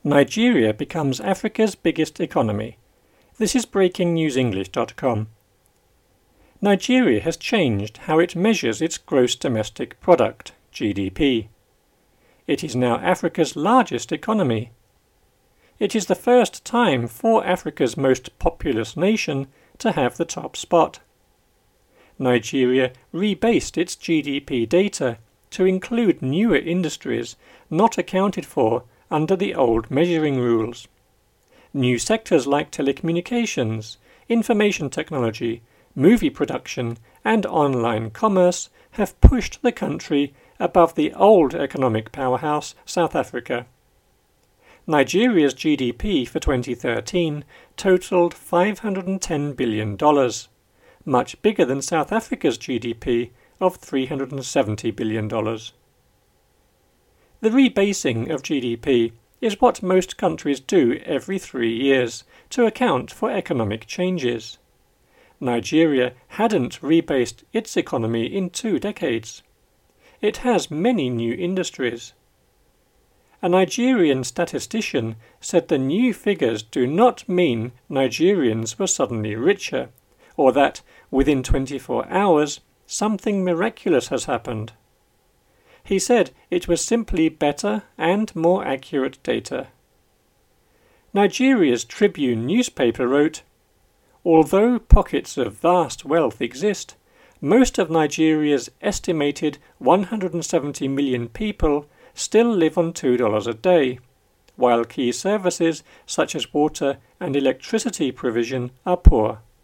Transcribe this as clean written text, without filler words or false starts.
Nigeria becomes Africa's biggest economy. This is breakingnewsenglish.com. Nigeria has changed how it measures its gross domestic product, GDP. It is now Africa's largest economy. It is the first time for Africa's most populous nation to have the top spot. Nigeria rebased its GDP data to include newer industries not accounted for under the old measuring rules. New sectors like telecommunications, information technology, movie production, and online commerce have pushed the country above the old economic powerhouse, South Africa. Nigeria's GDP for 2013 totaled $510 billion, much bigger than South Africa's GDP of $370 billion. The rebasing of GDP is what most countries do every 3 years to account for economic changes. Nigeria hadn't rebased its economy in 2 decades. It has many new industries. A Nigerian statistician said the new figures do not mean Nigerians were suddenly richer, or that, within 24 hours, something miraculous has happened. He said it was simply better and more accurate data. Nigeria's Tribune newspaper wrote, "Although pockets of vast wealth exist, most of Nigeria's estimated 170 million people still live on $2 a day, while key services such as water and electricity provision are poor."